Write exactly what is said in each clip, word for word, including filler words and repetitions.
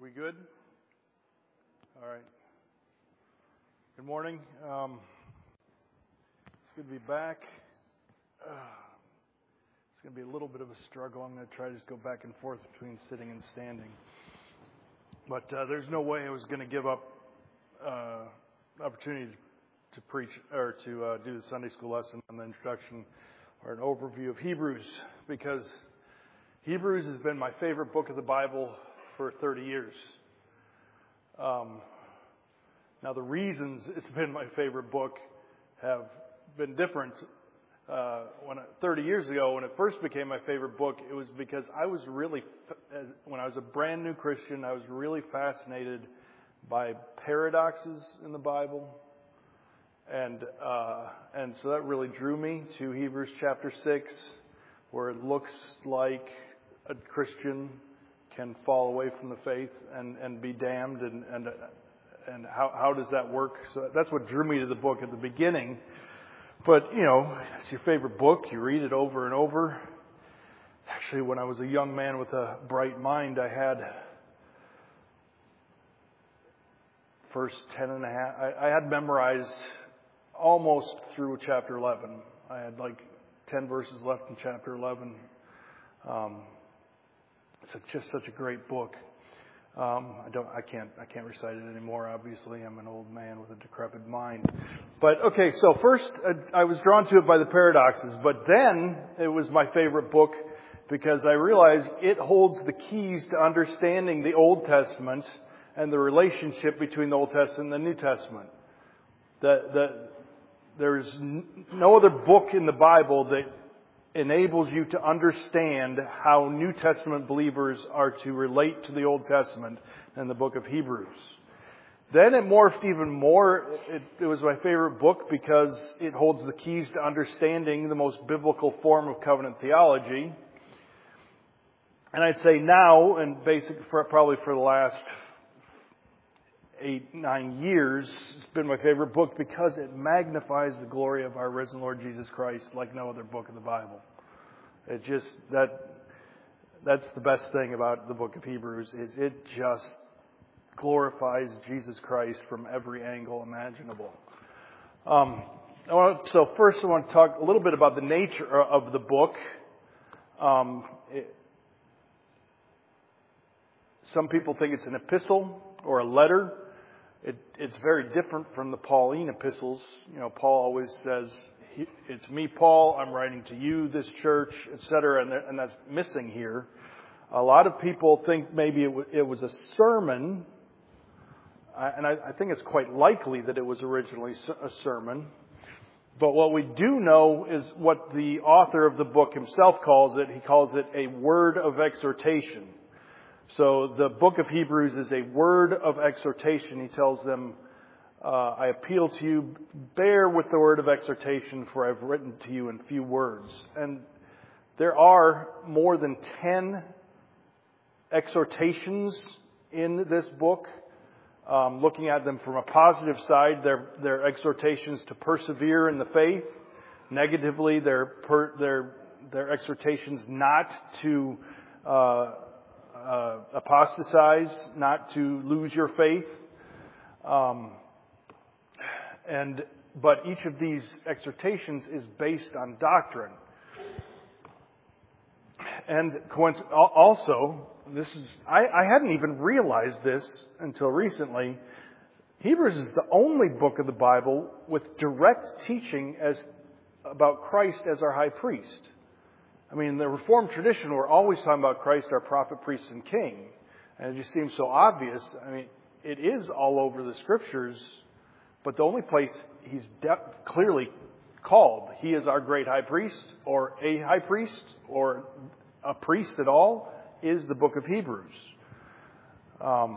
We good? All right. Good morning. Um, it's good to be back. Uh, it's going to be a little bit of a struggle. I'm going to try to just go back and forth between sitting and standing. But uh, there's no way I was going to give up uh, the opportunity to preach or to uh, do the Sunday school lesson on the introduction or an overview of Hebrews, because Hebrews has been my favorite book of the Bible for thirty years. Um, now, the reasons it's been my favorite book have been different. Uh, when I, thirty years ago, when it first became my favorite book, it was because I was really, as, when I was a brand new Christian, I was really fascinated by paradoxes in the Bible. And uh, and so that really drew me to Hebrews chapter six, where it looks like a Christian can fall away from the faith and, and be damned, and and and how how does that work? So that's what drew me to the book at the beginning. But you know, it's your favorite book. You read it over and over. Actually, when I was a young man with a bright mind, I had first ten and a half. I, I had memorized almost through chapter eleven. I had like ten verses left in chapter eleven. Um, It's just such a great book. Um, I don't, I can't, I can't recite it anymore. Obviously, I'm an old man with a decrepit mind. But okay, so first uh, I was drawn to it by the paradoxes, but then it was my favorite book because I realized it holds the keys to understanding the Old Testament and the relationship between the Old Testament and the New Testament. That that there's no other book in the Bible that enables you to understand how New Testament believers are to relate to the Old Testament in the book of Hebrews. Then it morphed even more. It, it was my favorite book because it holds the keys to understanding the most biblical form of covenant theology. And I'd say now, and basically for, probably for the last eight, nine years, it's been my favorite book because it magnifies the glory of our risen Lord Jesus Christ like no other book in the Bible. It just, that, that's the best thing about the book of Hebrews, is it just glorifies Jesus Christ from every angle imaginable. Um, I want to, so first I want to talk a little bit about the nature of the book. Um, it, some people think it's an epistle or a letter. It, it's very different from the Pauline epistles. You know, Paul always says, it's me, Paul, I'm writing to you, this church, et cetera, and, and that's missing here. A lot of people think maybe it, w- it was a sermon, uh, and I, I think it's quite likely that it was originally a sermon. But what we do know is what the author of the book himself calls it. He calls it a word of exhortation. So the book of Hebrews is a word of exhortation. He tells them, uh, I appeal to you, bear with the word of exhortation, for I've written to you in few words. And there are more than ten exhortations in this book. Um, looking at them from a positive side, they're, they're exhortations to persevere in the faith. Negatively, they're, per, they're, they're exhortations not to uh, Uh, apostatize, not to lose your faith. Um, and but each of these exhortations is based on doctrine. And also, this is I, I hadn't even realized this until recently. Hebrews is the only book of the Bible with direct teaching as about Christ as our high priest. I mean, the Reformed tradition, we're always talking about Christ, our prophet, priest, and king. And it just seems so obvious. I mean, it is all over the Scriptures, but the only place he's de- clearly called, he is our great high priest, or a high priest, or a priest at all, is the book of Hebrews. Um,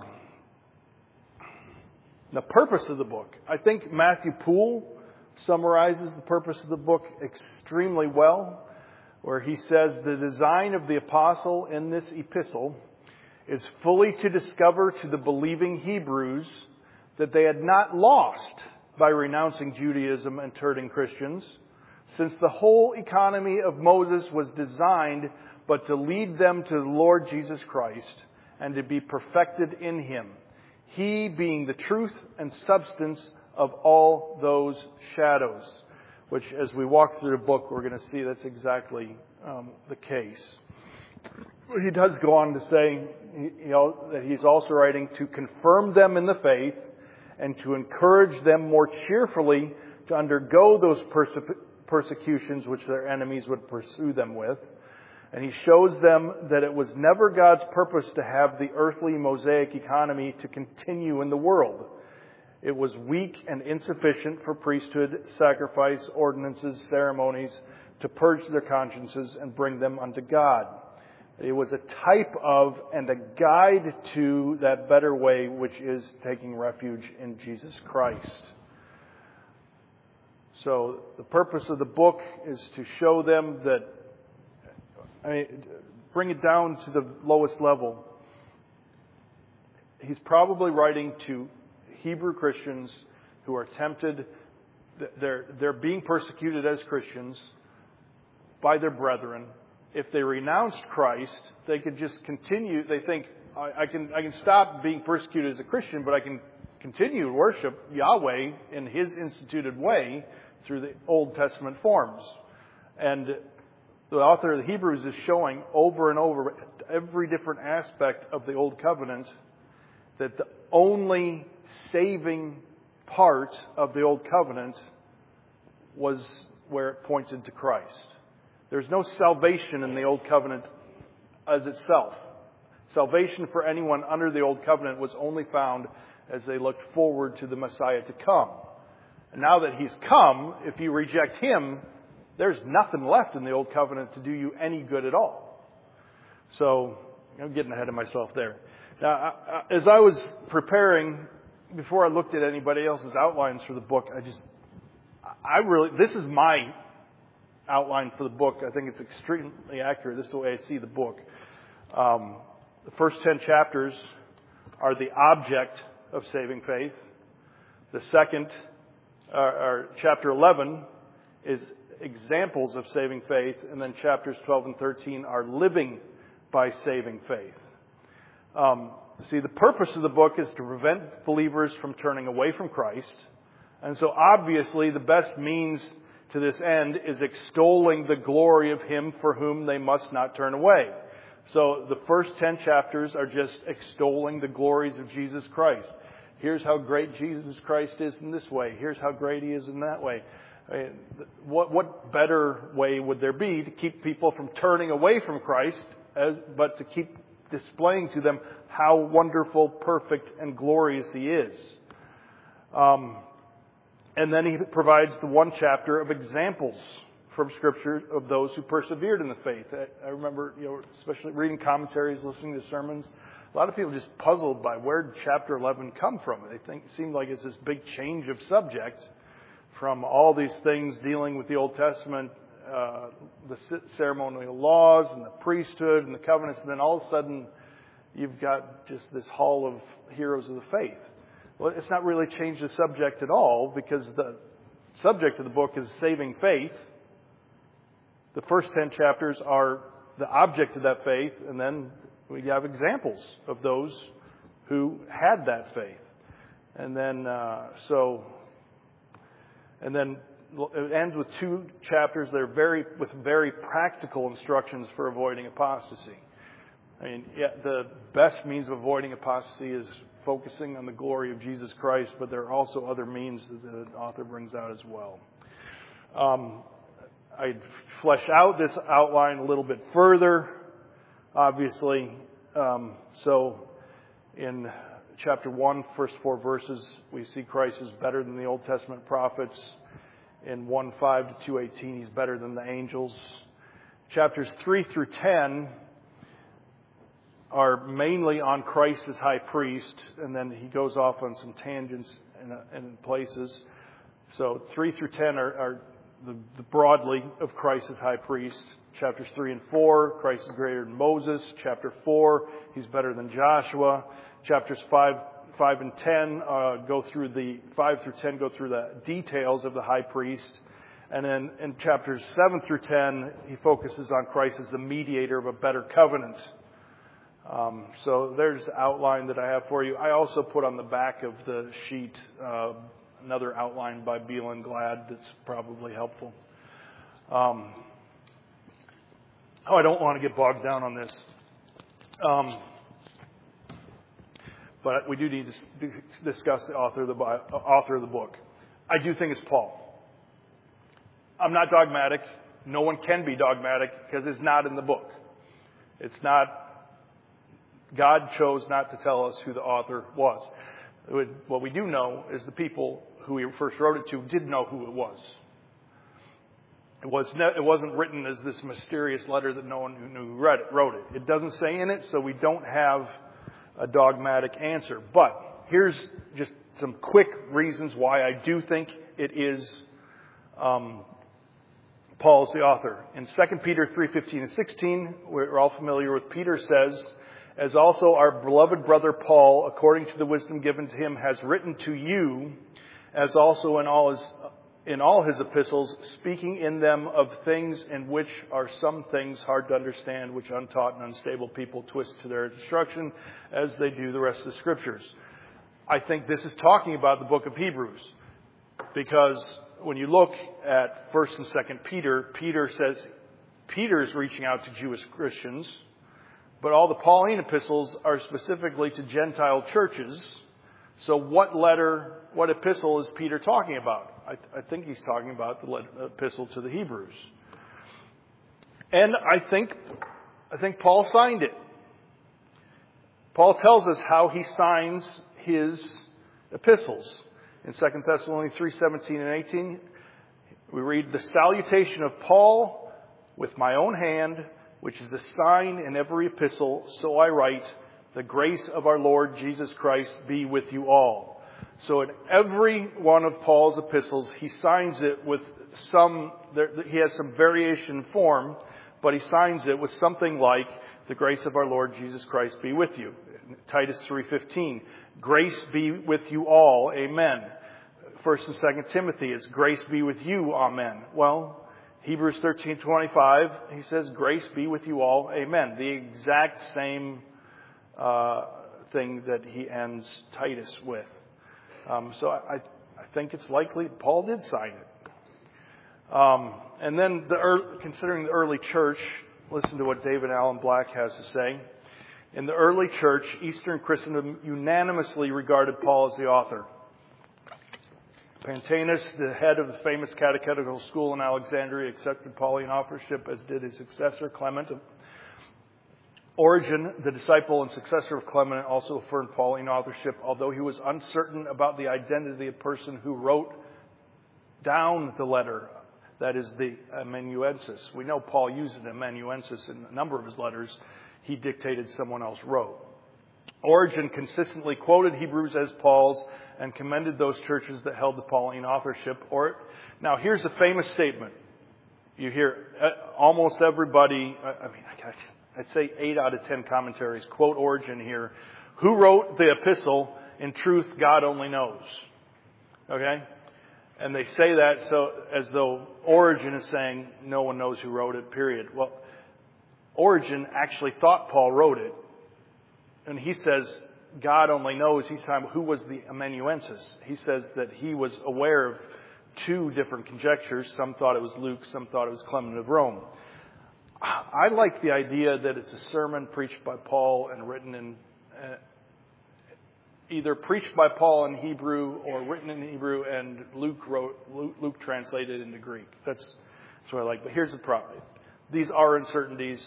the purpose of the book. I think Matthew Poole summarizes the purpose of the book extremely well, where he says the design of the apostle in this epistle is fully to discover to the believing Hebrews that they had not lost by renouncing Judaism and turning Christians, since the whole economy of Moses was designed but to lead them to the Lord Jesus Christ, and to be perfected in him, he being the truth and substance of all those shadows. Which, as we walk through the book, we're going to see that's exactly um, the case. He does go on to say, you know, that he's also writing to confirm them in the faith and to encourage them more cheerfully to undergo those perse- persecutions which their enemies would pursue them with. And he shows them that it was never God's purpose to have the earthly Mosaic economy to continue in the world. It was weak and insufficient for priesthood, sacrifice, ordinances, ceremonies to purge their consciences and bring them unto God. It was a type of and a guide to that better way, which is taking refuge in Jesus Christ. So the purpose of the book is to show them that, I mean, bring it down to the lowest level. He's probably writing to Hebrew Christians who are tempted. They're, they're being persecuted as Christians by their brethren. If they renounced Christ, they could just continue. They think, I, I can I can stop being persecuted as a Christian, but I can continue to worship Yahweh in His instituted way through the Old Testament forms. And the author of the Hebrews is showing over and over every different aspect of the Old Covenant that the only saving part of the Old Covenant was where it pointed to Christ. There's no salvation in the Old Covenant as itself. Salvation for anyone under the Old Covenant was only found as they looked forward to the Messiah to come. And now that He's come, if you reject Him, there's nothing left in the Old Covenant to do you any good at all. So, I'm getting ahead of myself there. Now, as I was preparing, before I looked at anybody else's outlines for the book, I just, I really, this is my outline for the book. I think it's extremely accurate. This is the way I see the book. Um, the first ten chapters are the object of saving faith. The second, uh, or chapter eleven, is examples of saving faith. And then chapters twelve and thirteen are living by saving faith. Um, see, the purpose of the book is to prevent believers from turning away from Christ. And so obviously the best means to this end is extolling the glory of Him for whom they must not turn away. So the first ten chapters are just extolling the glories of Jesus Christ. Here's how great Jesus Christ is in this way. Here's how great He is in that way. I mean, what, what better way would there be to keep people from turning away from Christ, as, but to keep displaying to them how wonderful, perfect, and glorious He is. Um, and then he provides the one chapter of examples from Scripture of those who persevered in the faith. I, I remember, you know, especially reading commentaries, listening to sermons. A lot of people just puzzled by where did chapter eleven come from. They think it seemed like it's this big change of subject from all these things dealing with the Old Testament, uh, the ceremonial laws and the priesthood and the covenants, and then all of a sudden you've got just this hall of heroes of the faith. Well, it's not really changed the subject at all, because the subject of the book is saving faith. The first ten chapters are the object of that faith, and then we have examples of those who had that faith. And then, uh, so, and then it ends with two chapters that are very, with very practical instructions for avoiding apostasy. I mean, yeah, the best means of avoiding apostasy is focusing on the glory of Jesus Christ, but there are also other means that the author brings out as well. Um, I'd flesh out this outline a little bit further, obviously. Um, so in chapter one, first four verses, we see Christ is better than the Old Testament prophets. In one five to two eighteen, He's better than the angels. Chapters three through ten are mainly on Christ as high priest, and then he goes off on some tangents in, in places. So three through ten are, are the, the broadly of Christ as high priest. Chapters three and four, Christ is greater than Moses. Chapter four, He's better than Joshua. Chapters five, five and ten uh, go through the five through ten go through the details of the high priest, and then in chapters seven through ten, he focuses on Christ as the mediator of a better covenant. Um, so there's the outline that I have for you. I also put on the back of the sheet uh, another outline by Beal and Glad that's probably helpful. Um, oh, I don't want to get bogged down on this. Um, but we do need to discuss the author of the, author of the book. I do think it's Paul. I'm not dogmatic. No one can be dogmatic because it's not in the book. It's not. God chose not to tell us who the author was. What we do know is the people who he first wrote it to did know who it was. It, was ne- it wasn't written as this mysterious letter that no one who knew who read it, wrote it. It doesn't say in it, so we don't have a dogmatic answer. But here's just some quick reasons why I do think it is um, Paul's the author. In Second Peter three fifteen and sixteen, we're all familiar with, Peter says, as also our beloved brother Paul, according to the wisdom given to him, has written to you, as also in all his in all his epistles, speaking in them of things in which are some things hard to understand, which untaught and unstable people twist to their destruction, as they do the rest of the Scriptures. I think this is talking about the book of Hebrews, because when you look at First and Second Peter, Peter says Peter's reaching out to Jewish Christians. But all the Pauline epistles are specifically to Gentile churches. So what letter, what epistle is Peter talking about? I, I think he's talking about the letter, epistle to the Hebrews. And I think, I think Paul signed it. Paul tells us how he signs his epistles. In Second Thessalonians three seventeen and eighteen, we read, the salutation of Paul with my own hand, which is a sign in every epistle, so I write, the grace of our Lord Jesus Christ be with you all. So in every one of Paul's epistles, he signs it with some, he has some variation in form, but he signs it with something like, the grace of our Lord Jesus Christ be with you. Titus three fifteen, grace be with you all, amen. First and Second Timothy, it's grace be with you, amen. Well, Hebrews thirteen twenty-five, he says, grace be with you all, amen. The exact same uh, thing that he ends Titus with. Um, so I, I think it's likely Paul did sign it. Um, and then, the early, considering the early church, listen to what David Allen Black has to say. In the early church, Eastern Christendom unanimously regarded Paul as the author. Pantaenus, the head of the famous catechetical school in Alexandria, accepted Pauline authorship, as did his successor, Clement. Origen, the disciple and successor of Clement, also affirmed Pauline authorship, although he was uncertain about the identity of the person who wrote down the letter, that is, the amanuensis. We know Paul used an amanuensis in a number of his letters. He dictated, someone else wrote. Origen consistently quoted Hebrews as Paul's and commended those churches that held the Pauline authorship. Or, now, here's a famous statement. You hear uh, almost everybody, I mean, I'd say eight out of ten commentaries quote Origen here. Who wrote the epistle? In truth, God only knows. Okay? And they say that so as though Origen is saying no one knows who wrote it, period. Well, Origen actually thought Paul wrote it. And he says God only knows. He's talking about who was the amanuensis. He says that he was aware of two different conjectures. Some thought it was Luke, some thought it was Clement of Rome. I like the idea that it's a sermon preached by Paul and written in, uh, either preached by Paul in Hebrew or written in Hebrew, and Luke wrote, Luke, Luke translated into Greek. That's, that's what I like. But here's the problem. These are uncertainties.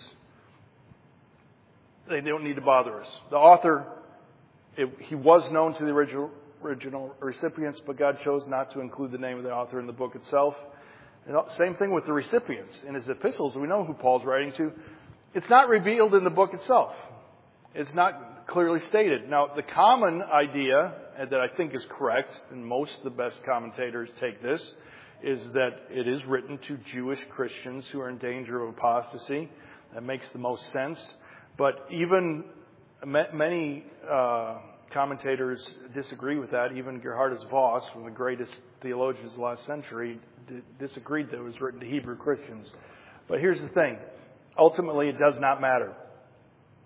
They don't need to bother us. The author, it, he was known to the original, original recipients, but God chose not to include the name of the author in the book itself. And same thing with the recipients. In his epistles, we know who Paul's writing to. It's not revealed in the book itself. It's not clearly stated. Now, the common idea that I think is correct, and most of the best commentators take this, is that it is written to Jewish Christians who are in danger of apostasy. That makes the most sense. But even many uh, commentators disagree with that. Even Geerhardus Vos, one of the greatest theologians of the last century, d- disagreed that it was written to Hebrew Christians. But here's the thing. Ultimately, it does not matter.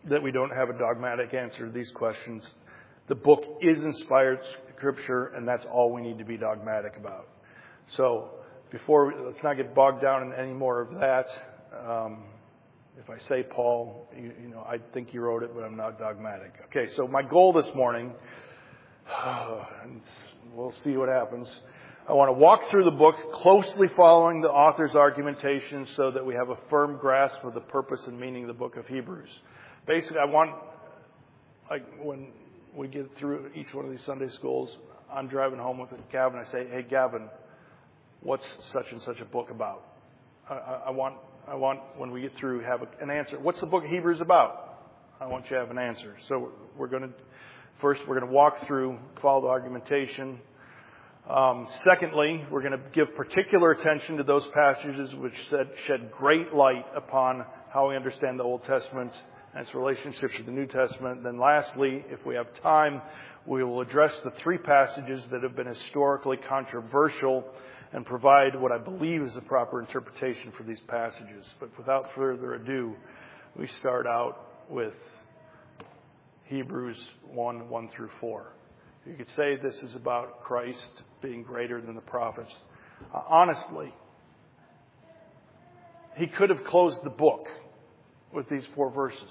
that we don't have a dogmatic answer to these questions. The book is inspired Scripture, and that's all we need to be dogmatic about. So before, let's not get bogged down in any more of that. Um, if I say Paul, you, you know, I think he wrote it, but I'm not dogmatic. Okay, so my goal this morning, and we'll see what happens. I want to walk through the book, closely following the author's argumentation so that we have a firm grasp of the purpose and meaning of the book of Hebrews. Basically, I want, like when we get through each one of these Sunday schools, I'm driving home with Gavin. I say, hey, Gavin, what's such and such a book about? I, I, I want, I want when we get through, have a, an answer. What's the book of Hebrews about? I want you to have an answer. So we're going to, first, we're going to walk through, follow the argumentation. Um, secondly, we're going to give particular attention to those passages which shed, shed great light upon how we understand the Old Testament and its relationships with the New Testament. Then lastly, if we have time, we will address the three passages that have been historically controversial and provide what I believe is the proper interpretation for these passages. But without further ado, we start out with Hebrews one, one through four. You could say this is about Christ being greater than the prophets. Uh, honestly, he could have closed the book with these four verses.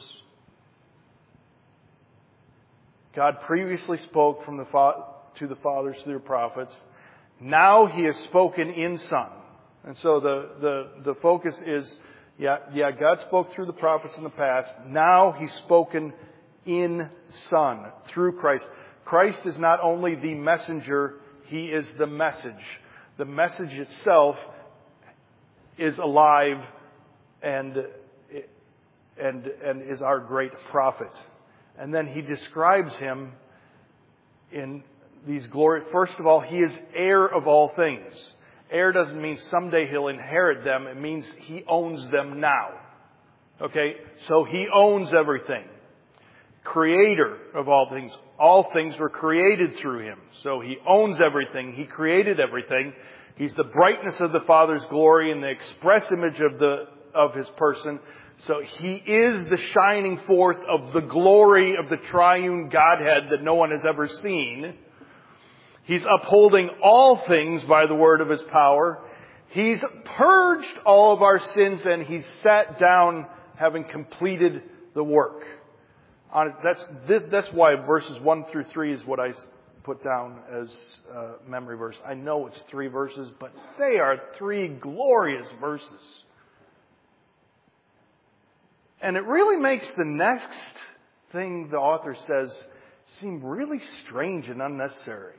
God previously spoke from the fa- to the fathers through the prophets. Now he has spoken in Son. And so the, the, the focus is, yeah, yeah, God spoke through the prophets in the past. Now he's spoken in Son, through Christ. Christ is not only the messenger, he is the message. The message itself is alive and, and, and is our great prophet. And then he describes him in these glory. First of all, he is heir of all things. Heir doesn't mean someday he'll inherit them. It means he owns them now. Okay? So he owns everything. Creator of all things. All things were created through him. So he owns everything. He created everything. He's the brightness of the Father's glory and the express image of the of his person. So he is the shining forth of the glory of the triune Godhead that no one has ever seen. He's upholding all things by the word of his power. He's purged all of our sins and he's sat down having completed the work. On, that's, that's why verses one through three is what I put down as uh, memory verse. I know it's three verses, but they are three glorious verses. And it really makes the next thing the author says seem really strange and unnecessary.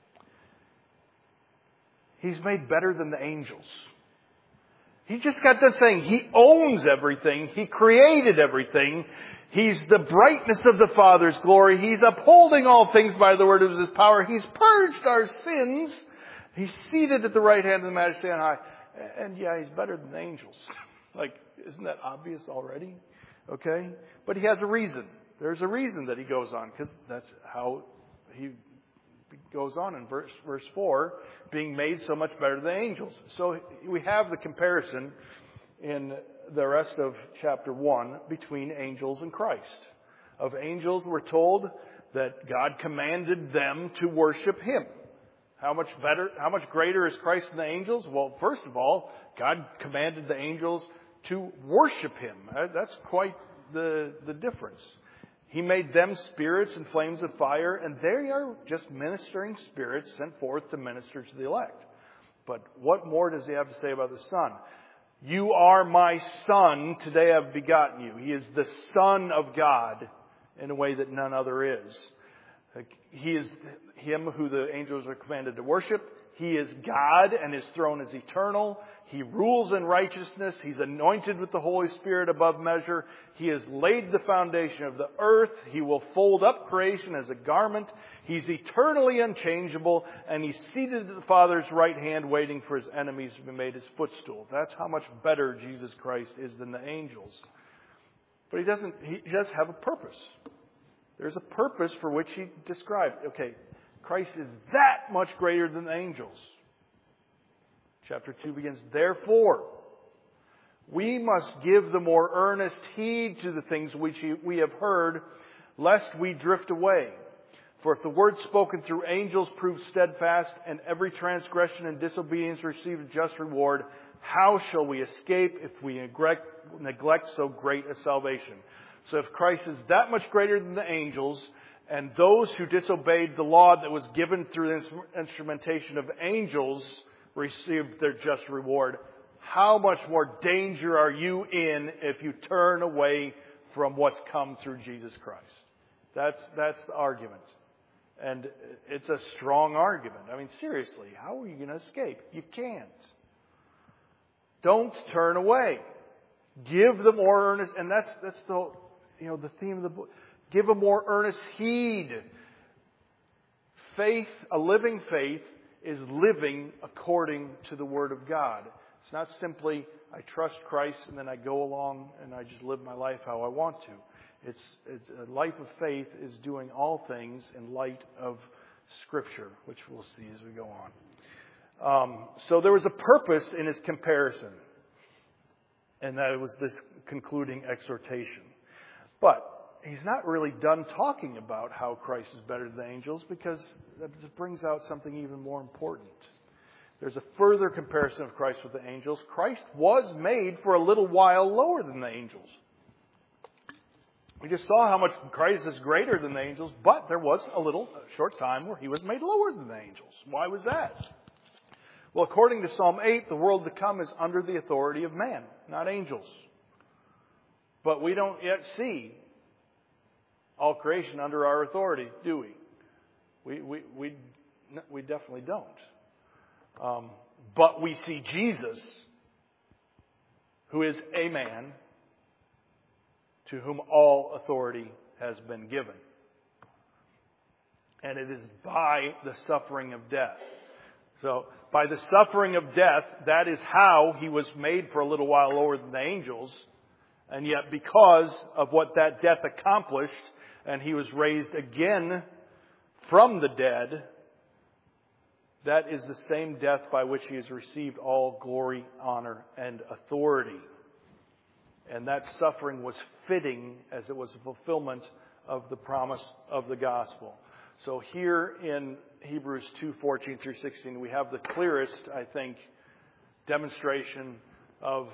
He's made better than the angels. He just got done saying he owns everything. He created everything. He's the brightness of the Father's glory. He's upholding all things by the word of his power. He's purged our sins. He's seated at the right hand of the Majesty on high. And yeah, he's better than the angels. Like, isn't that obvious already? Okay? But he has a reason. There's a reason that he goes on, because that's how he goes on in verse, verse four, being made so much better than the angels. So we have the comparison in the rest of chapter one between angels and Christ. Of angels, we're told that God commanded them to worship him. How much better, how much greater is Christ than the angels? Well, first of all, God commanded the angels to worship him. That's quite the, the difference. He made them spirits and flames of fire, and they are just ministering spirits sent forth to minister to the elect. But what more does he have to say about the Son? You are my Son, today I've begotten you. He is the Son of God in a way that none other is. He is him who the angels are commanded to worship. He is God, and his throne is eternal. He rules in righteousness. He's anointed with the Holy Spirit above measure. He has laid the foundation of the earth. He will fold up creation as a garment. He's eternally unchangeable, and he's seated at the Father's right hand waiting for his enemies to be made his footstool. That's how much better Jesus Christ is than the angels. But he doesn't, he does have a purpose. There's a purpose for which he described. Okay, Christ is that much greater than the angels. Chapter two begins, therefore, We must give the more earnest heed to the things which we have heard, lest we drift away. For if the word spoken through angels proves steadfast, and every transgression and disobedience receive a just reward, how shall we escape if we neglect, neglect so great a salvation? So if Christ is that much greater than the angels, and those who disobeyed the law that was given through the instrumentation of angels received their just reward, how much more danger are you in if you turn away from what's come through Jesus Christ? That's, that's the argument. And it's a strong argument. I mean, seriously, how are you going to escape? You can't. Don't turn away. Give the more earnest, and that's, that's the, you know, the theme of the book. Give a more earnest heed. Faith, a living faith, is living according to the Word of God. It's not simply, I trust Christ and then I go along and I just live my life how I want to. It's, it's a life of faith is doing all things in light of Scripture, which we'll see as we go on. Um, so there was a purpose in his comparison, and that was this concluding exhortation. But he's not really done talking about how Christ is better than the angels, because that brings out something even more important. There's a further comparison of Christ with the angels. Christ was made for a little while lower than the angels. We just saw how much Christ is greater than the angels, but there was a little a short time where he was made lower than the angels. Why was that? Well, according to Psalm eight, the world to come is under the authority of man, not angels. But we don't yet see all creation under our authority, do we? We we we, we definitely don't. Um, but we see Jesus, who is a man, to whom all authority has been given. And it is by the suffering of death. So, by the suffering of death, that is how he was made for a little while lower than the angels. And yet, because of what that death accomplished, and he was raised again from the dead, that is the same death by which he has received all glory, honor, and authority. And that suffering was fitting as it was a fulfillment of the promise of the gospel. So here in Hebrews two fourteen through sixteen, we have the clearest, I think, demonstration of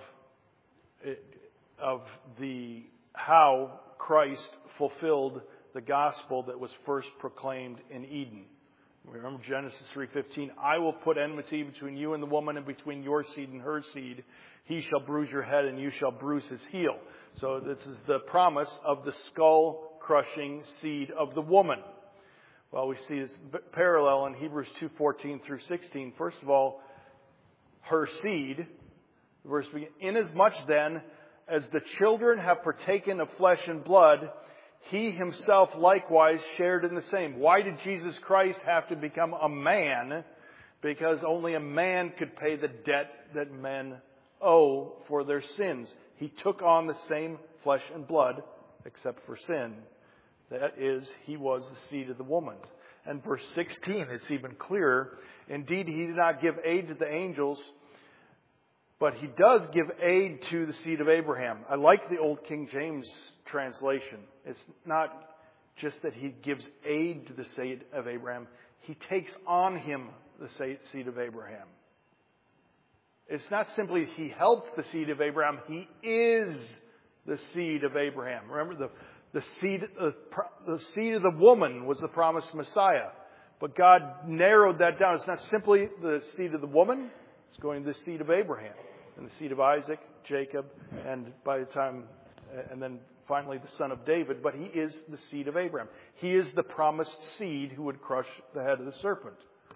of the how Christ fulfilled the gospel that was first proclaimed in Eden. Remember Genesis three fifteen, I will put enmity between you and the woman, and between your seed and her seed. He shall bruise your head, and you shall bruise his heel. So this is the promise of the skull-crushing seed of the woman. Well, we see this parallel in Hebrews two fourteen through sixteen. First of all, her seed, verse begins, inasmuch then as the children have partaken of flesh and blood, he himself likewise shared in the same. Why did Jesus Christ have to become a man? Because only a man could pay the debt that men owe for their sins. He took on the same flesh and blood, except for sin. That is, he was the seed of the woman. And verse sixteen, it's even clearer. Indeed, he did not give aid to the angels, but he does give aid to the seed of Abraham. I like the old King James translation. It's not just that he gives aid to the seed of Abraham. He takes on him the seed of Abraham. It's not simply he helped the seed of Abraham. He is the seed of Abraham. Remember, the, the, seed, uh, the seed of the woman was the promised Messiah. But God narrowed that down. It's not simply the seed of the woman. It's going to the seed of Abraham and the seed of Isaac, Jacob, and by the time, and then finally the son of David. But he is the seed of Abraham. He is the promised seed who would crush the head of the serpent.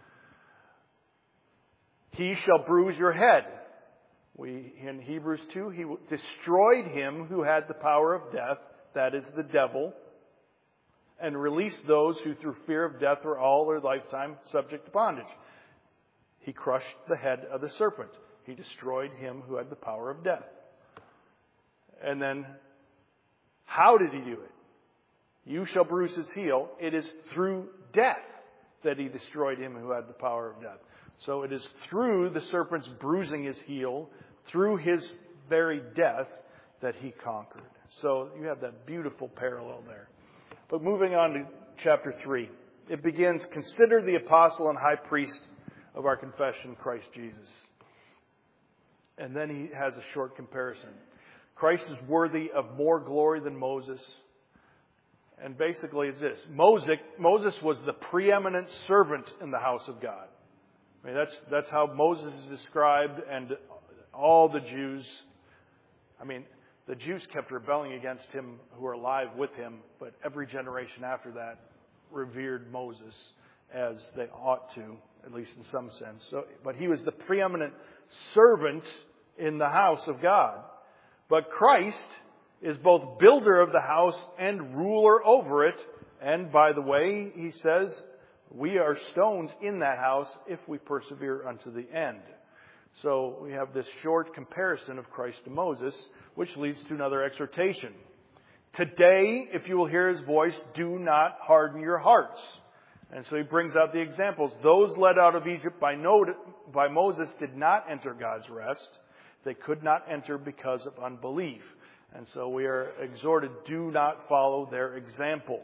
He shall bruise your head. We, in Hebrews two, he destroyed him who had the power of death, that is the devil, and released those who through fear of death were all their lifetime subject to bondage. He crushed the head of the serpent. He destroyed him who had the power of death. And then, how did he do it? You shall bruise his heel. It is through death that he destroyed him who had the power of death. So it is through the serpent's bruising his heel, through his very death that he conquered. So you have that beautiful parallel there. But moving on to chapter three. It begins, consider the apostle and high priest of our confession, Christ Jesus. And then he has a short comparison. Christ is worthy of more glory than Moses. And basically it's this. Moses, Moses was the preeminent servant in the house of God. I mean, that's, that's how Moses is described, and all the Jews, I mean, the Jews kept rebelling against him who were alive with him, but every generation after that revered Moses as they ought to, at least in some sense. So, but he was the preeminent servant in the house of God. But Christ is both builder of the house and ruler over it. And by the way, he says, we are stones in that house if we persevere unto the end. So we have this short comparison of Christ to Moses, which leads to another exhortation. Today, if you will hear his voice, do not harden your hearts. And so he brings out the examples. Those led out of Egypt by, no, by Moses did not enter God's rest. They could not enter because of unbelief. And so we are exhorted, do not follow their example.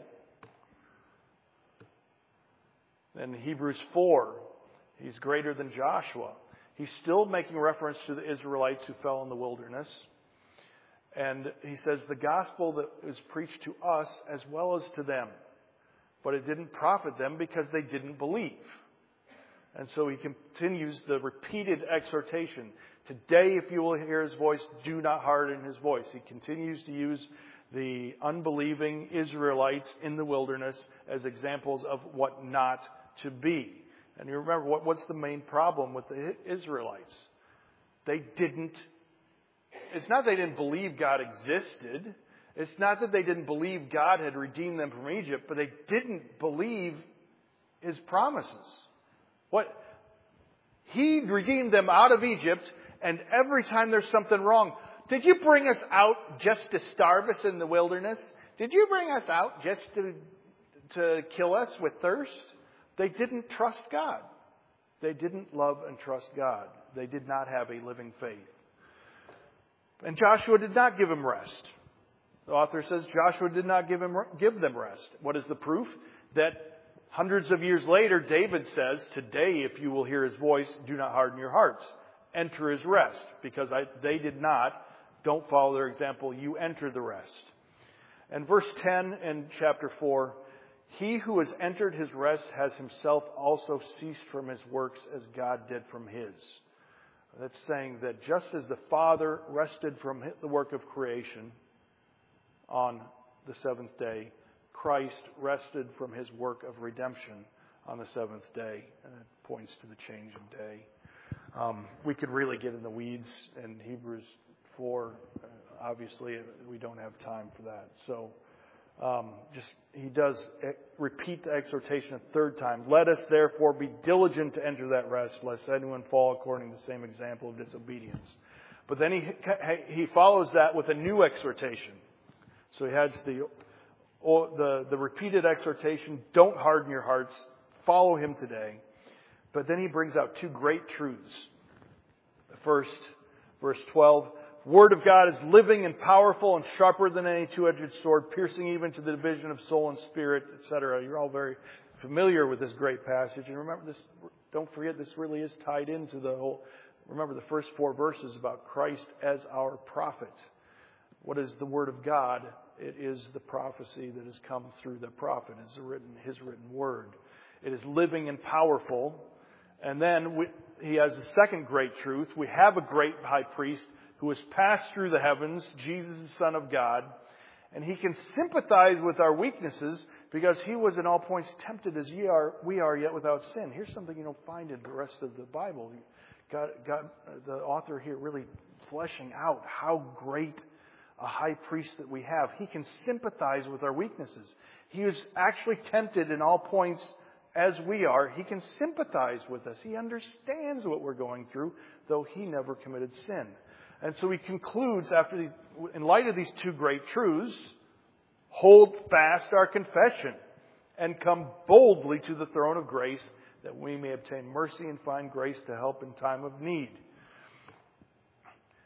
Then Hebrews four, he's greater than Joshua. He's still making reference to the Israelites who fell in the wilderness. And he says, the gospel that is preached to us as well as to them. But it didn't profit them because they didn't believe. And so he continues the repeated exhortation. Today, if you will hear his voice, do not harden his voice. He continues to use the unbelieving Israelites in the wilderness as examples of what not to be. And you remember, what, what's the main problem with the Israelites? They didn't, it's not they didn't believe God existed. It's not that they didn't believe God had redeemed them from Egypt, but they didn't believe his promises. What? He redeemed them out of Egypt, and every time there's something wrong, did you bring us out just to starve us in the wilderness? Did you bring us out just to, to kill us with thirst? They didn't trust God. They didn't love and trust God. They did not have a living faith. And Joshua did not give him rest. The author says Joshua did not give him give them rest. What is the proof? That hundreds of years later, David says, today, if you will hear his voice, do not harden your hearts. Enter his rest. Because I, they did not. Don't follow their example. You enter the rest. And verse ten in chapter four, he who has entered his rest has himself also ceased from his works as God did from his. That's saying that just as the Father rested from the work of creation on the seventh day, Christ rested from his work of redemption on the seventh day. And it points to the change of day. Um, we could really get in the weeds in Hebrews four. Uh, obviously, we don't have time for that. So um, just he does repeat the exhortation a third time. Let us therefore be diligent to enter that rest, lest anyone fall according to the same example of disobedience. But then he he follows that with a new exhortation. So he has the, the, the repeated exhortation, don't harden your hearts, follow him today. But then he brings out two great truths. The first, verse twelve, Word of God is living and powerful and sharper than any two-edged sword, piercing even to the division of soul and spirit, et cetera. You're all very familiar with this great passage. And remember this, don't forget, this really is tied into the whole, remember the first four verses about Christ as our prophet. What is the Word of God? It is the prophecy that has come through the prophet. It's written, his written word. It is living and powerful. And then we, he has a second great truth. We have a great high priest who has passed through the heavens, Jesus, the Son of God. And he can sympathize with our weaknesses because he was in all points tempted as ye are, we are yet without sin. Here's something you don't find in the rest of the Bible. God, God, the author here really fleshing out how great a high priest that we have. He can sympathize with our weaknesses. He is actually tempted in all points as we are. He can sympathize with us. He understands what we're going through, though he never committed sin. And so he concludes, after these, in light of these two great truths, hold fast our confession and come boldly to the throne of grace that we may obtain mercy and find grace to help in time of need.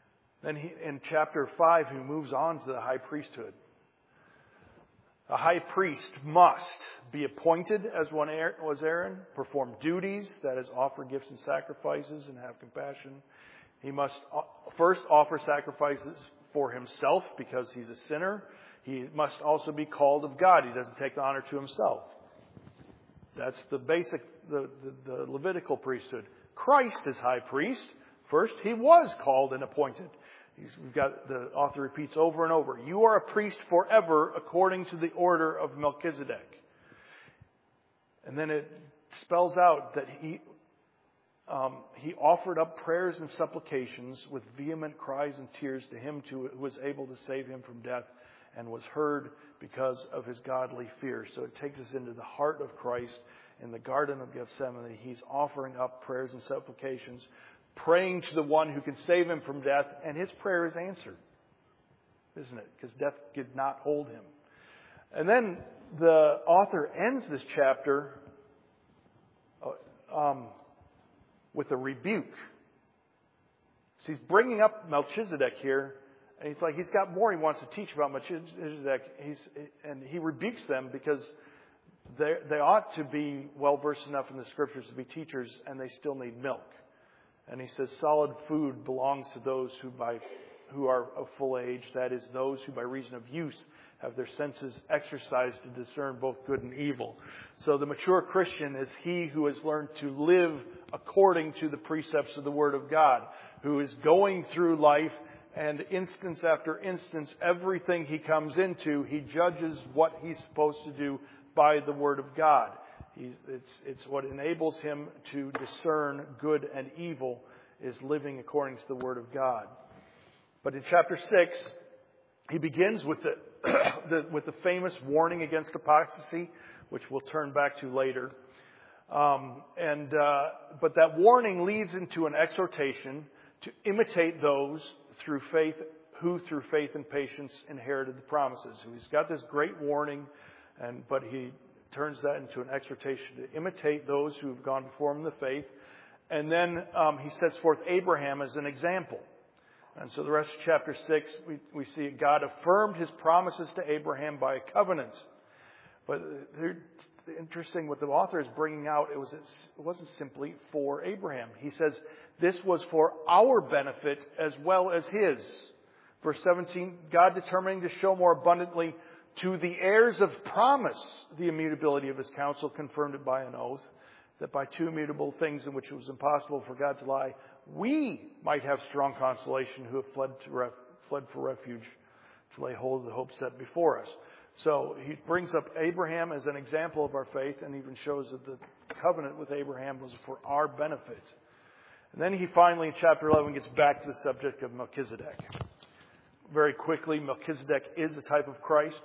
Then he, in chapter five, he moves on to the high priesthood. A high priest must be appointed as one was Aaron, perform duties, that is, offer gifts and sacrifices and have compassion. He must first offer sacrifices for himself because he's a sinner. He must also be called of God. He doesn't take the honor to himself. That's the basic, the, the, the Levitical priesthood. Christ is high priest. First, he was called and appointed. He's, we've got, the author repeats over and over, you are a priest forever according to the order of Melchizedek. And then it spells out that he, um, he offered up prayers and supplications with vehement cries and tears to him to, who was able to save him from death, and was heard because of his godly fear. So it takes us into the heart of Christ in the Garden of Gethsemane. He's offering up prayers and supplications, praying to the one who can save him from death, and his prayer is answered, isn't it? Because death did not hold him. And then the author ends this chapter um, with a rebuke. So he's bringing up Melchizedek here, and he's like, he's got more he wants to teach about Melchizedek. He's, and he rebukes them because they, they ought to be well versed enough in the Scriptures to be teachers, and they still need milk. And he says, solid food belongs to those who by who are of full age, that is, those who by reason of use have their senses exercised to discern both good and evil. So the mature Christian is he who has learned to live according to the precepts of the Word of God, who is going through life, and instance after instance, everything he comes into, he judges what he's supposed to do by the Word of God. He's, it's, it's what enables him to discern good and evil, is living according to the Word of God. But in chapter six, he begins with the, the with the famous warning against apostasy, which we'll turn back to later. Um, and uh, but that warning leads into an exhortation to imitate those through faith who through faith and patience inherited the promises. So he's got this great warning, and but he turns that into an exhortation to imitate those who have gone before him in the faith. And then um, he sets forth Abraham as an example. And so the rest of chapter six, we, we see God affirmed his promises to Abraham by a covenant. But interesting, what the author is bringing out, it, was, it wasn't simply for Abraham. He says this was for our benefit as well as his. Verse seventeen, God determining to show more abundantly to the heirs of promise the immutability of his counsel, confirmed it by an oath, that by two immutable things in which it was impossible for God to lie, we might have strong consolation who have fled to ref, fled for refuge to lay hold of the hope set before us. So he brings up Abraham as an example of our faith, and even shows that the covenant with Abraham was for our benefit. And then he finally, in chapter eleven, gets back to the subject of Melchizedek. Very quickly, Melchizedek is a type of Christ.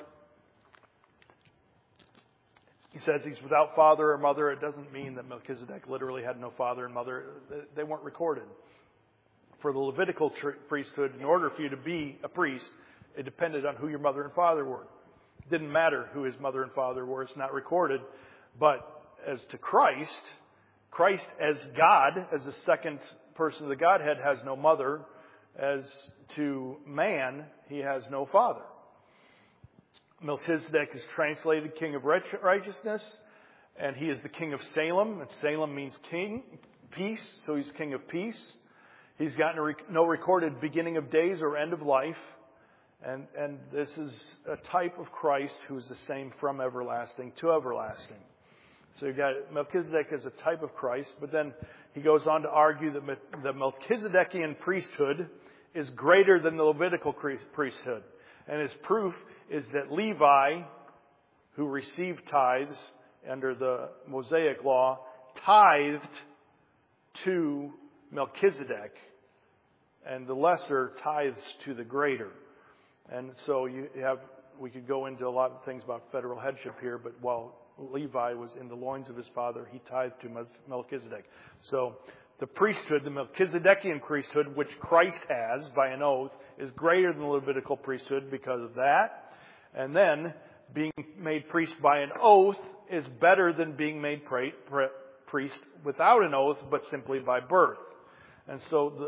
He says he's without father or mother. It doesn't mean that Melchizedek literally had no father and mother. They weren't recorded. For the Levitical priesthood, in order for you to be a priest, it depended on who your mother and father were. It didn't matter who his mother and father were. It's not recorded. But as to Christ, Christ as God, as the second person of the Godhead, has no mother. As to man, he has no father. Melchizedek is translated King of Righteousness, and he is the King of Salem, and Salem means king, peace, so he's King of Peace. He's got no recorded beginning of days or end of life, and, and this is a type of Christ who is the same from everlasting to everlasting. So you've got Melchizedek as a type of Christ, but then he goes on to argue that the Melchizedekian priesthood is greater than the Levitical priesthood. And his proof is that Levi, who received tithes under the Mosaic law, tithed to Melchizedek, and the lesser tithes to the greater. And so you have, we could go into a lot of things about federal headship here, but while Levi was in the loins of his father, he tithed to Melchizedek. So the priesthood, the Melchizedekian priesthood, which Christ has by an oath, is greater than the Levitical priesthood because of that. And then being made priest by an oath is better than being made priest without an oath, but simply by birth. And so, the,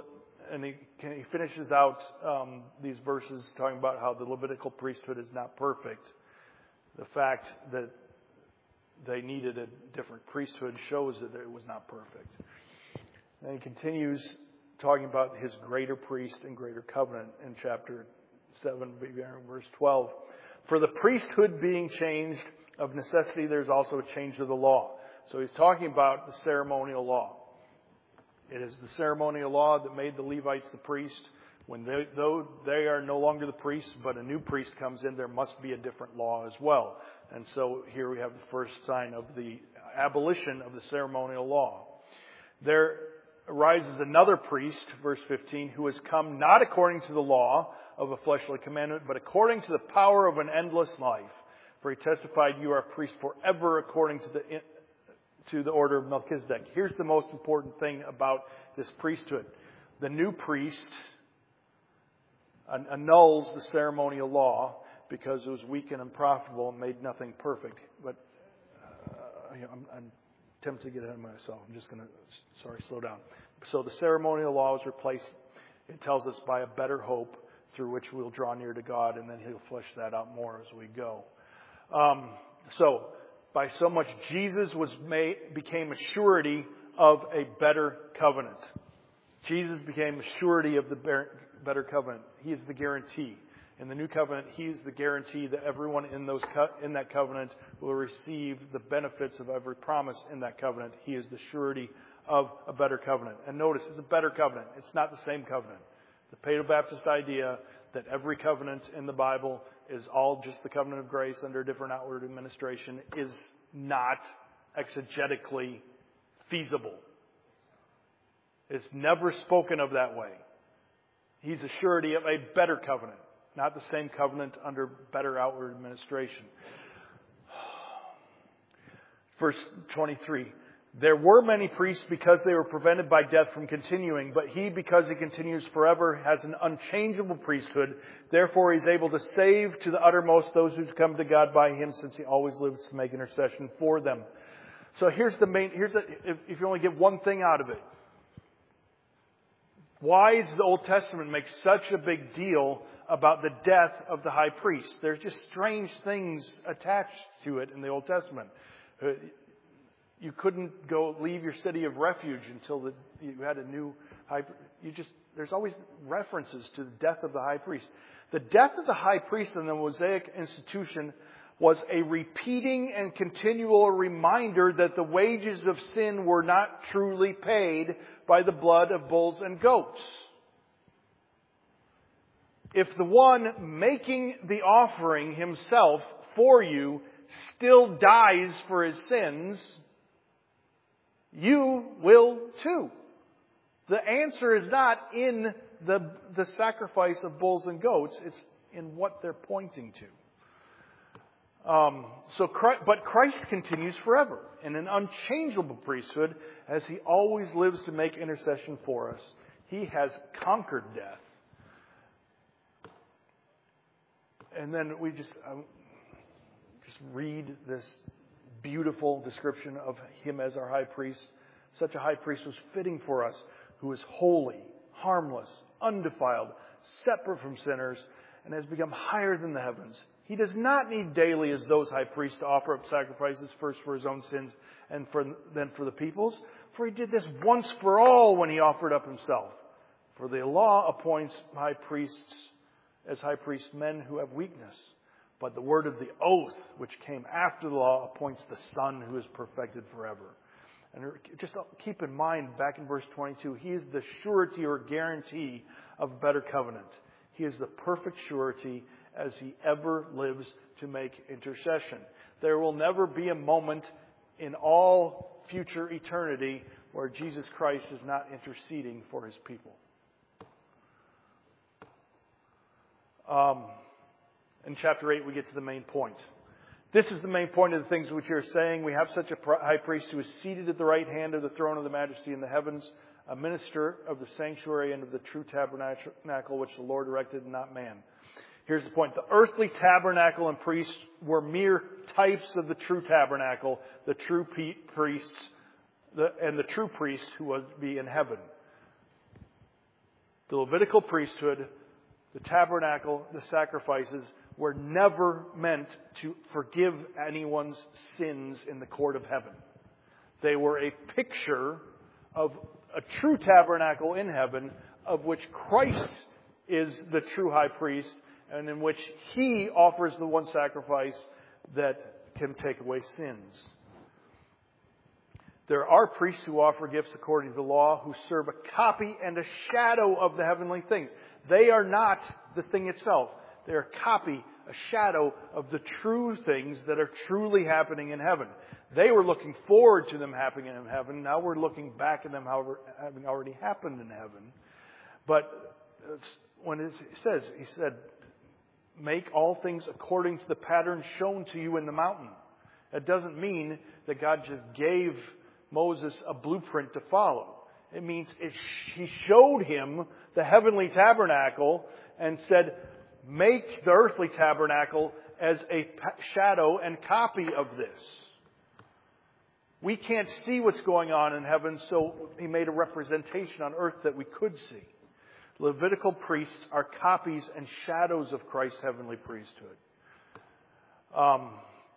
and he, he finishes out um, these verses talking about how the Levitical priesthood is not perfect. The fact that they needed a different priesthood shows that it was not perfect. And he continues talking about his greater priest and greater covenant in chapter seven, beginning verse twelve. For the priesthood being changed, of necessity there's also a change of the law. So he's talking about the ceremonial law. It is the ceremonial law that made the Levites the priest. When they, though they are no longer the priests, but a new priest comes in, there must be a different law as well. And so here we have the first sign of the abolition of the ceremonial law. There arises another priest, verse fifteen, who has come not according to the law of a fleshly commandment, but according to the power of an endless life. For he testified, you are a priest forever according to the to the order of Melchizedek. Here's the most important thing about this priesthood. The new priest annuls the ceremonial law because it was weak and unprofitable and made nothing perfect. But uh, you know, I'm, I'm tempted to get ahead of myself. I'm just going to, sorry, slow down. So the ceremonial law is replaced, it tells us, by a better hope through which we'll draw near to God, and then He'll flesh that out more as we go. Um, so, by so much, Jesus was made, became a surety of a better covenant. Jesus became a surety of the better covenant. He is the guarantee. In the new covenant, He is the guarantee that everyone in those co- in that covenant will receive the benefits of every promise in that covenant. He is the surety of a better covenant. And notice, it's a better covenant. It's not the same covenant. The Paedo-Baptist idea that every covenant in the Bible is all just the covenant of grace under a different outward administration is not exegetically feasible. It's never spoken of that way. He's a surety of a better covenant, not the same covenant under better outward administration. Verse twenty-three. There were many priests because they were prevented by death from continuing, but he, because he continues forever, has an unchangeable priesthood. Therefore, he's able to save to the uttermost those who come to God by him, since he always lives to make intercession for them. So here's the main, here's the, if, if you only get one thing out of it. Why does the Old Testament make such a big deal about the death of the high priest? There's just strange things attached to it in the Old Testament. You couldn't go leave your city of refuge until the, you had a new high priest. You just, there's always references to the death of the high priest. The death of the high priest in the Mosaic institution was a repeating and continual reminder that the wages of sin were not truly paid by the blood of bulls and goats. If the one making the offering himself for you still dies for his sins, you will too. The answer is not in the, the sacrifice of bulls and goats. It's in what they're pointing to. Um, so, Christ, but Christ continues forever in an unchangeable priesthood as He always lives to make intercession for us. He has conquered death. And then we just, um, just read this beautiful description of Him as our high priest. Such a high priest was fitting for us, who is holy, harmless, undefiled, separate from sinners, and has become higher than the heavens. He does not need daily, as those high priests, to offer up sacrifices, first for His own sins and for, then for the people's. For He did this once for all when He offered up Himself. For the law appoints high priests, as high priests, men who have weakness. But the word of the oath, which came after the law, appoints the Son who is perfected forever. And just keep in mind, back in verse twenty-two, He is the surety or guarantee of a better covenant. He is the perfect surety as He ever lives to make intercession. There will never be a moment in all future eternity where Jesus Christ is not interceding for His people. Um... In chapter eight, we get to the main point. This is the main point of the things which you're saying. We have such a high priest who is seated at the right hand of the throne of the majesty in the heavens, a minister of the sanctuary and of the true tabernacle which the Lord erected and not man. Here's the point. The earthly tabernacle and priests were mere types of the true tabernacle, the true priests, the, and the true priest who would be in heaven. The Levitical priesthood, the tabernacle, the sacrifices were never meant to forgive anyone's sins in the court of heaven. They were a picture of a true tabernacle in heaven, of which Christ is the true high priest, and in which He offers the one sacrifice that can take away sins. There are priests who offer gifts according to the law, who serve a copy and a shadow of the heavenly things. They are not the thing itself. They are a copy, a shadow of the true things that are truly happening in heaven. They were looking forward to them happening in heaven. Now we're looking back at them having already happened in heaven. But when it says, He said, make all things according to the pattern shown to you in the mountain. It doesn't mean that God just gave Moses a blueprint to follow. It means it, He showed him the heavenly tabernacle and said, make the earthly tabernacle as a shadow and copy of this. We can't see what's going on in heaven, so He made a representation on earth that we could see. Levitical priests are copies and shadows of Christ's heavenly priesthood. Um,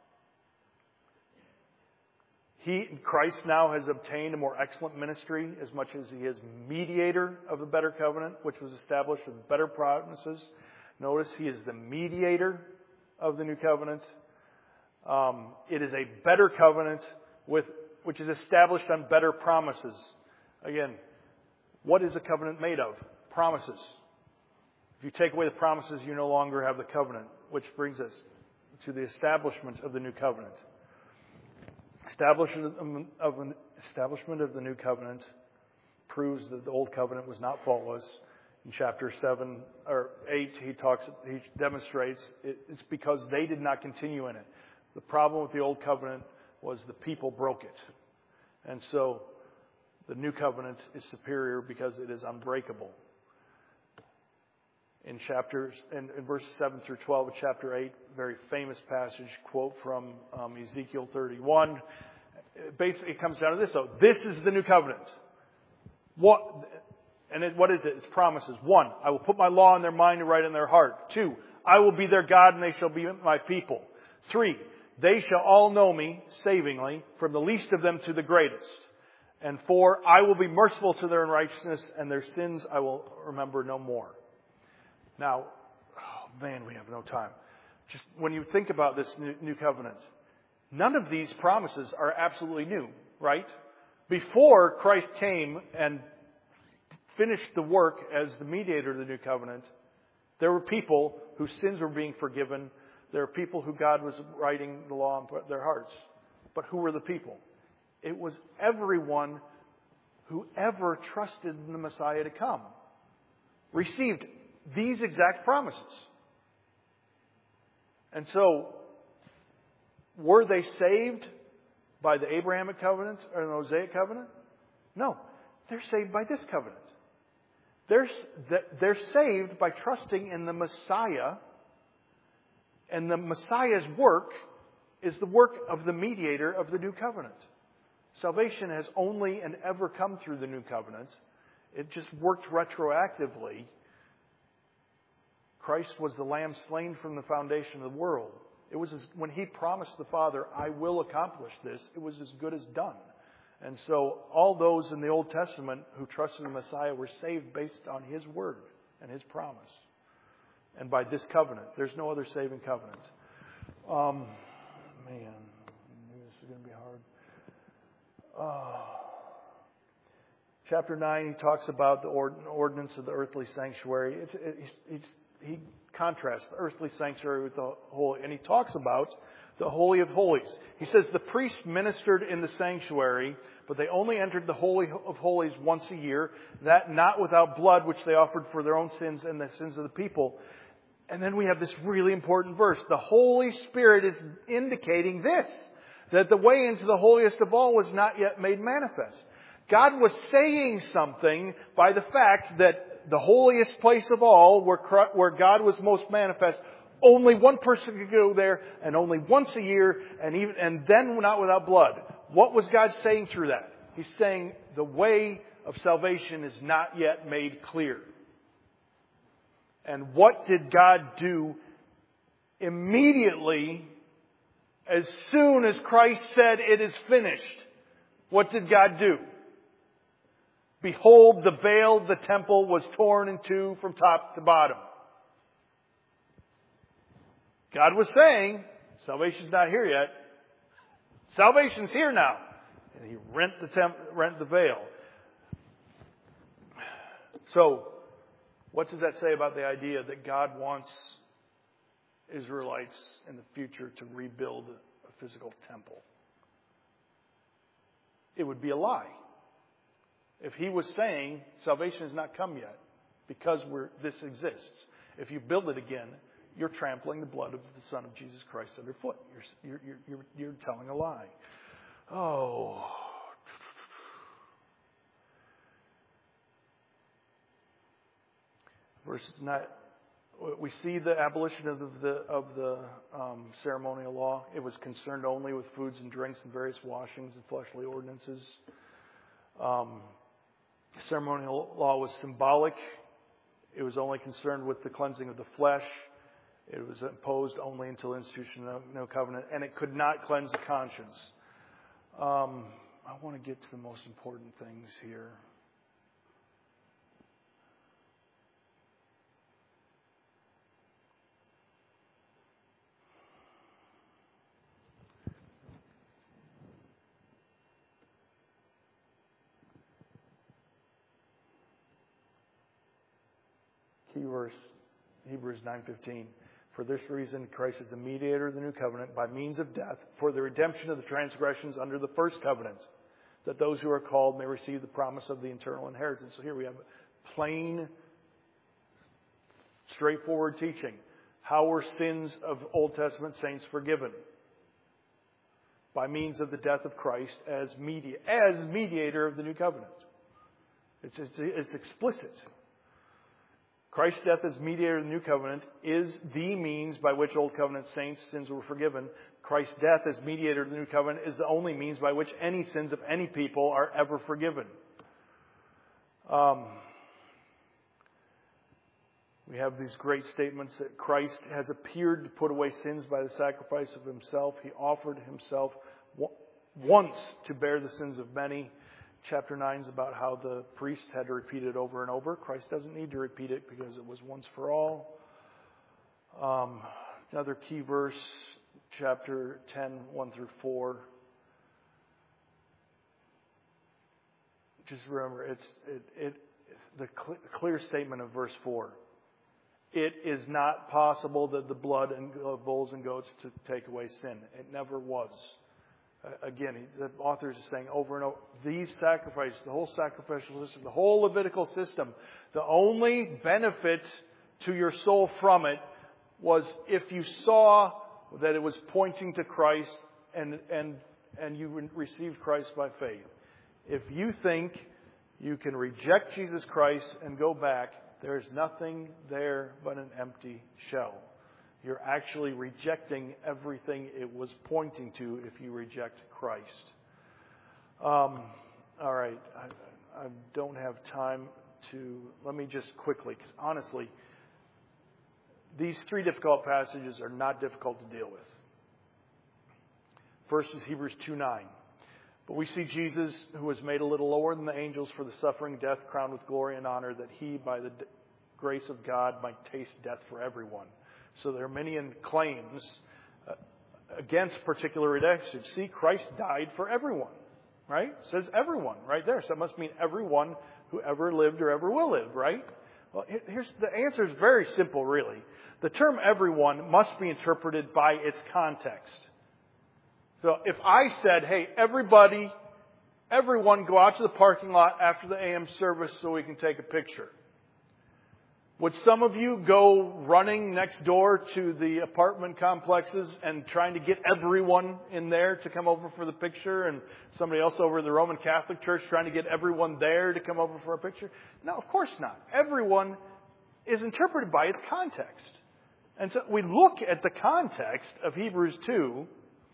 he, Christ now has obtained a more excellent ministry, as much as He is mediator of the better covenant, which was established with better promises. Notice He is the mediator of the new covenant. Um, it is a better covenant with which is established on better promises. Again, what is a covenant made of? Promises. If you take away the promises, you no longer have the covenant, which brings us to the establishment of the new covenant. Establishment of, an, establishment of the new covenant proves that the old covenant was not faultless. In chapter seven or eight, he talks, he demonstrates it, it's because they did not continue in it. The problem with the old covenant was the people broke it, and so the new covenant is superior because it is unbreakable. In chapters, in, in verses seven through twelve of chapter eight, very famous passage, quote from um, Ezekiel thirty-one. It basically comes down to this, though. This is the new covenant. What, and it, what is it? It's promises. One, I will put my law in their mind and write in their heart. Two, I will be their God and they shall be my people. Three, they shall all know me savingly, from the least of them to the greatest. And four, I will be merciful to their unrighteousness, and their sins I will remember no more. Now, oh man, we have no time. Just when you think about this new, new covenant, none of these promises are absolutely new, right? Before Christ came and finished the work as the mediator of the new covenant, there were people whose sins were being forgiven. There were people who God was writing the law on their hearts. But who were the people? It was everyone who ever trusted in the Messiah to come received these exact promises. And so, were they saved by the Abrahamic covenant or the Mosaic covenant? No. They're saved by this covenant. They're, they're saved by trusting in the Messiah. And the Messiah's work is the work of the mediator of the new covenant. Salvation has only and ever come through the new covenant. It just worked retroactively. Christ was the lamb slain from the foundation of the world. It was as, when He promised the Father, I will accomplish this, it was as good as done. And so all those in the Old Testament who trusted the Messiah were saved based on His word and His promise. And by this covenant. There's no other saving covenant. Um, man, this is going to be hard. Uh, chapter nine, he talks about the ordinance of the earthly sanctuary. It's, it's, it's, he contrasts the earthly sanctuary with the holy. And he talks about the Holy of Holies. He says the priests ministered in the sanctuary, but they only entered the Holy of Holies once a year, that not without blood, which they offered for their own sins and the sins of the people. And then we have this really important verse. The Holy Spirit is indicating this, that the way into the holiest of all was not yet made manifest. God was saying something by the fact that the holiest place of all, where, where God was most manifest, only one person could go there, and only once a year, and even and then not without blood. What was God saying through that? He's saying the way of salvation is not yet made clear. And what did God do immediately as soon as Christ said, "It is finished"? What did God do? Behold, the veil of the temple was torn in two from top to bottom. God was saying, salvation's not here yet. Salvation's here now. And He rent the temp- rent the veil. So, what does that say about the idea that God wants Israelites in the future to rebuild a physical temple? It would be a lie. If He was saying salvation has not come yet because we're, this exists. If you build it again, you're trampling the blood of the Son of Jesus Christ underfoot. You're, you're, you're, you're telling a lie. Oh. Verses not. We see the abolition of the of the um, ceremonial law. It was concerned only with foods and drinks and various washings and fleshly ordinances. Um, ceremonial law was symbolic. It was only concerned with the cleansing of the flesh. It was imposed only until institution of no covenant, and it could not cleanse the conscience. Um, I want to get to the most important things here. Key verse, Hebrews nine fifteen. For this reason, Christ is the mediator of the new covenant by means of death for the redemption of the transgressions under the first covenant, that those who are called may receive the promise of the eternal inheritance. So here we have plain, straightforward teaching. How were sins of Old Testament saints forgiven? By means of the death of Christ as media, as mediator of the new covenant. It's, it's, it's explicit. Christ's death as mediator of the new covenant is the means by which Old Covenant saints' sins were forgiven. Christ's death as mediator of the new covenant is the only means by which any sins of any people are ever forgiven. Um, we have these great statements that Christ has appeared to put away sins by the sacrifice of Himself. He offered Himself once to bear the sins of many. Chapter nine is about how the priest had to repeat it over and over. Christ doesn't need to repeat it because it was once for all. Um, another key verse, chapter ten, one through four. Just remember, it's it, it the cl- clear statement of verse four. It is not possible that the blood of bulls and goats to take away sin. It never was. Again, the author is saying over and over, these sacrifices, the whole sacrificial system, the whole Levitical system, the only benefit to your soul from it was if you saw that it was pointing to Christ and and and you received Christ by faith. If you think you can reject Jesus Christ and go back, there is nothing there but an empty shell. You're actually rejecting everything it was pointing to if you reject Christ. Um, all right. I, I don't have time to... Let me just quickly, because honestly, these three difficult passages are not difficult to deal with. First is Hebrews two nine. But we see Jesus, who was made a little lower than the angels for the suffering death, crowned with glory and honor, that He, by the grace of God, might taste death for everyone. So the Arminian claims uh, against particular redemption. See, Christ died for everyone, right? It says everyone right there. So that must mean everyone who ever lived or ever will live, right? Well, here's the answer is very simple, really. The term everyone must be interpreted by its context. So if I said, hey, everybody, everyone go out to the parking lot after the A M service so we can take a picture. Would some of you go running next door to the apartment complexes and trying to get everyone in there to come over for the picture, and somebody else over in the Roman Catholic Church trying to get everyone there to come over for a picture? No, of course not. Everyone is interpreted by its context. And so we look at the context of Hebrews two.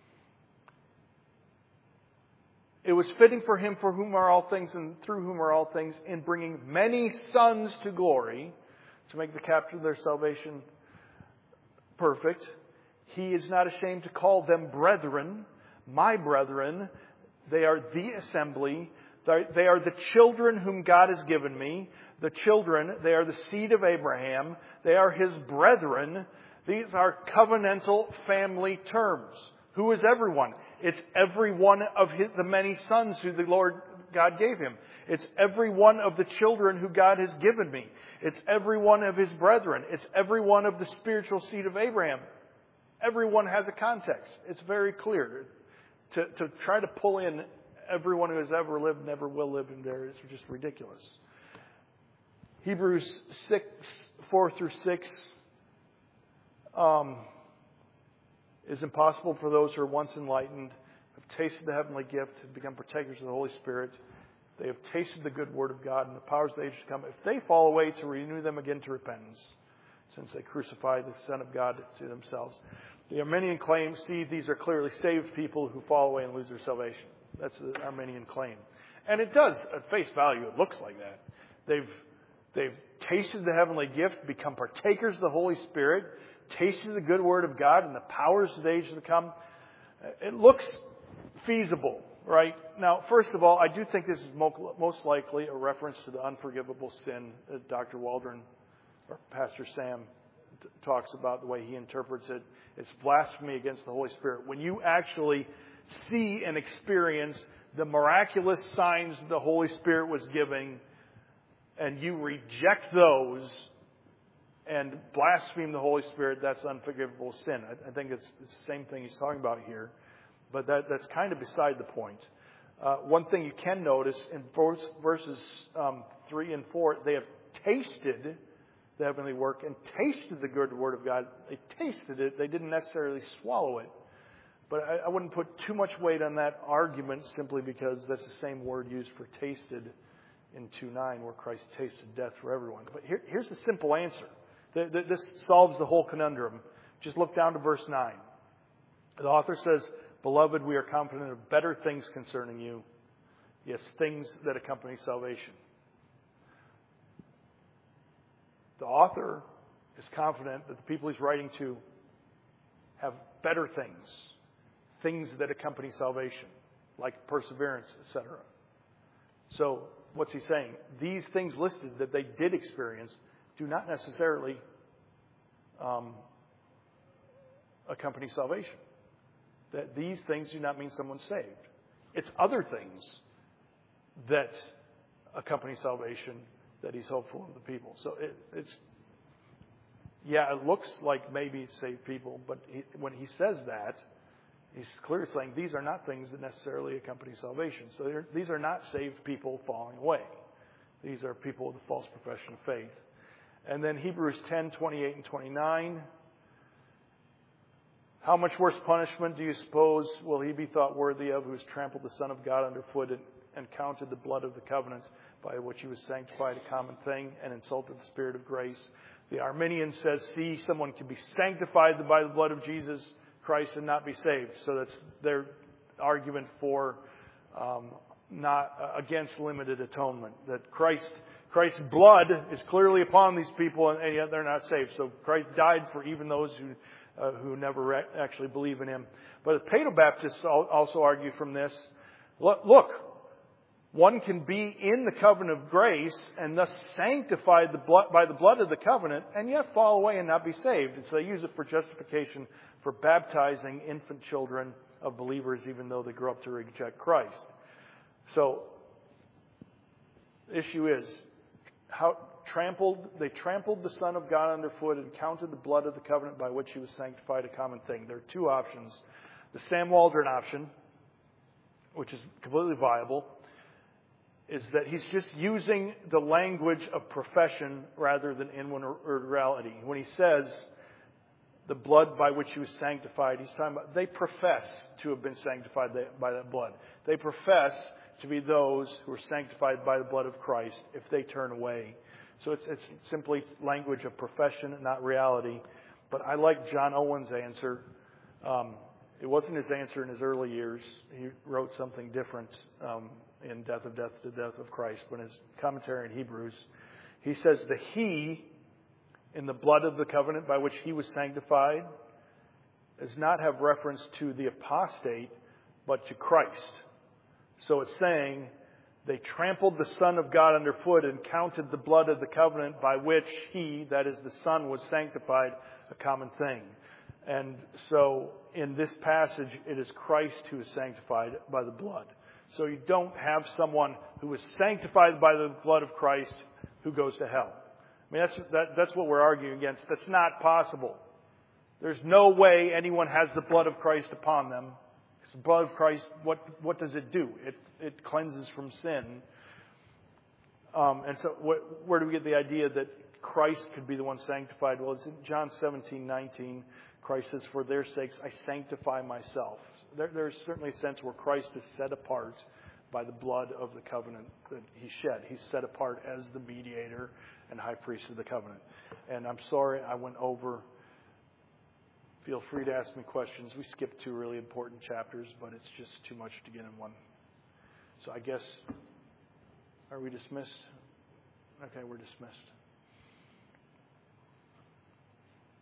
It was fitting for Him for whom are all things and through whom are all things, in bringing many sons to glory, to make the captain of their salvation perfect. He is not ashamed to call them brethren, my brethren. They are the assembly. They are the children whom God has given me. The children, they are the seed of Abraham. They are his brethren. These are covenantal family terms. Who is everyone? It's every one of his, the many sons who the Lord God gave him. It's every one of the children who God has given me. It's every one of his brethren. It's every one of the spiritual seed of Abraham. Everyone has a context. It's very clear. To, to try to pull in everyone who has ever lived, never will live in there is just ridiculous. Hebrews six, four through six um, is impossible for those who are once enlightened, have tasted the heavenly gift, have become partakers of the Holy Spirit. They have tasted the good word of God and the powers of the age to come. If they fall away, to renew them again to repentance, since they crucified the Son of God to themselves. The Arminian claim, see, these are clearly saved people who fall away and lose their salvation. That's the Arminian claim. And it does, at face value, it looks like that. They've, they've tasted the heavenly gift, become partakers of the Holy Spirit, tasted the good word of God and the powers of the age to come. It looks feasible, right? Now, first of all, I do think this is most likely a reference to the unforgivable sin that Doctor Waldron or Pastor Sam t- talks about, the way he interprets it. It's blasphemy against the Holy Spirit. When you actually see and experience the miraculous signs the Holy Spirit was giving, and you reject those and blaspheme the Holy Spirit, that's unforgivable sin. I, I think it's, it's the same thing he's talking about here, but that, that's kind of beside the point. Uh, one thing you can notice in verses um, three and four, they have tasted the heavenly work and tasted the good word of God. They tasted it. They didn't necessarily swallow it. But I, I wouldn't put too much weight on that argument simply because that's the same word used for tasted in two nine, where Christ tasted death for everyone. But here, here's the simple answer. The, the, this solves the whole conundrum. Just look down to verse nine. The author says, "Beloved, we are confident of better things concerning you. Yes, things that accompany salvation." The author is confident that the people he's writing to have better things, things that accompany salvation, like perseverance, et cetera. So, what's he saying? These things listed that they did experience do not necessarily um, accompany salvation. That these things do not mean someone's saved. It's other things that accompany salvation that he's hopeful of the people. So it, it's, yeah, it looks like maybe it's saved people, but he, when he says that, he's clearly saying these are not things that necessarily accompany salvation. So these are not saved people falling away. These are people with a false profession of faith. And then Hebrews ten, twenty-eight and twenty-nine. How much worse punishment do you suppose will he be thought worthy of who has trampled the Son of God underfoot and, and counted the blood of the covenant by which he was sanctified a common thing and insulted the Spirit of grace? The Arminian says, see, someone can be sanctified by the blood of Jesus Christ and not be saved. So that's their argument for um, not uh, against limited atonement. That Christ Christ's blood is clearly upon these people, and, and yet they're not saved. So Christ died for even those who uh, who never re- actually believe in him. But the Paedobaptists also argue from this. Look, look, one can be in the covenant of grace and thus sanctified the blood, by the blood of the covenant, and yet fall away and not be saved. And so they use it for justification for baptizing infant children of believers, even though they grow up to reject Christ. So the issue is, how trampled they trampled the Son of God underfoot and counted the blood of the covenant by which he was sanctified a common thing. There are two options. The Sam Waldron option, which is completely viable, is that he's just using the language of profession rather than inward reality. When he says the blood by which he was sanctified, he's talking about they profess to have been sanctified by that blood. They profess to be those who are sanctified by the blood of Christ if they turn away. So it's, it's simply language of profession, not reality. But I like John Owen's answer. Um, it wasn't his answer in his early years. He wrote something different um, in Death of Death to Death of Christ. But in his commentary in Hebrews, he says the he in the blood of the covenant by which he was sanctified does not have reference to the apostate, but to Christ. So it's saying they trampled the Son of God underfoot and counted the blood of the covenant by which he, that is the Son, was sanctified, a common thing. And so in this passage, it is Christ who is sanctified by the blood. So you don't have someone who is sanctified by the blood of Christ who goes to hell. I mean, that's, that, that's what we're arguing against. That's not possible. There's no way anyone has the blood of Christ upon them. Because the blood of Christ, what, what does it do? It, it cleanses from sin. Um, and so what, where do we get the idea that Christ could be the one sanctified? Well, it's in John seventeen nineteen. Christ says, for their sakes, I sanctify myself. There, there's certainly a sense where Christ is set apart by the blood of the covenant that he shed. He's set apart as the mediator and high priest of the covenant. And I'm sorry I went over. Feel free to ask me questions. We skipped two really important chapters, but it's just too much to get in one. So I guess, are we dismissed? Okay, we're dismissed.